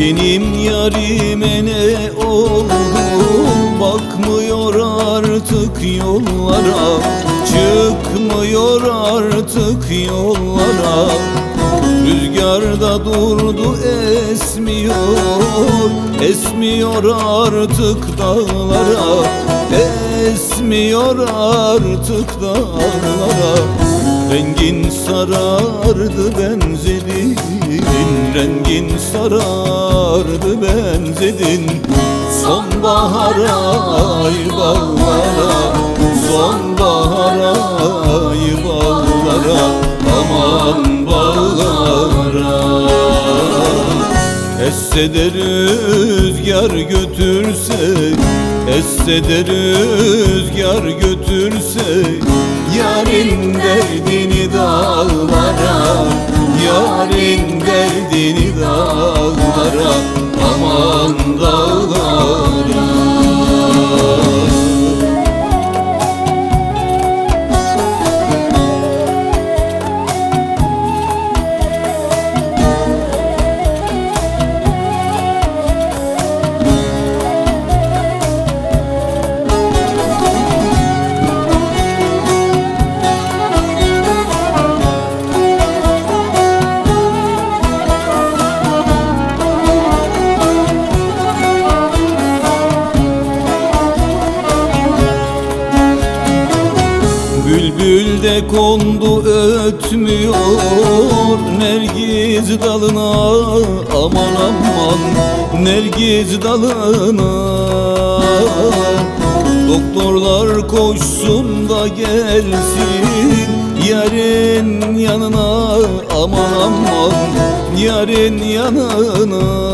Benim yarime ne oldu? Bakmıyor artık yollara, çıkmıyor artık yollara. Rüzgarda durdu esmiyor, esmiyor artık dağlara, esmiyor artık dağlara. Rengin sarardı benzedin, rengin sarardı benzedin. Sonbahara ay bağlara, sonbahara ay bağlara, aman bağlara. Esse de rüzgar götürse, esse de rüzgar götürse yarın derdini dağlara, yarın derdini dağlara, aman dağlara. Bülbül de kondu ötmüyor Nergiz dalına, aman aman Nergiz dalına. Doktorlar koşsun da gelsin yarın yanına, aman aman yarın yanına.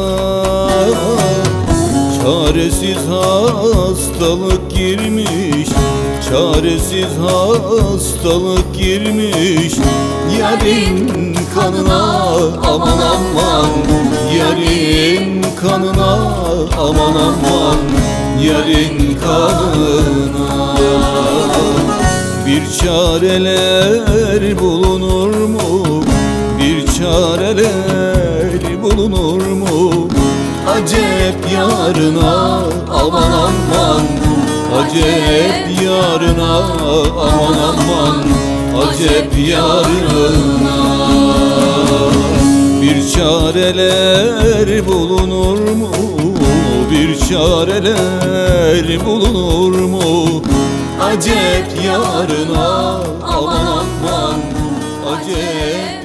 Çaresiz hastalık girmiş, çaresiz hastalık girmiş yarın kanına, aman aman yarın kanına, aman aman yarın kanına. Bir çareler bulunur mu? Bir çareler bulunur mu? Acep yarına, aman aman acep yarına, aman aman acep yarına. Bir çareler bulunur mu? Bir çareler bulunur mu? Acep yarına, aman aman acep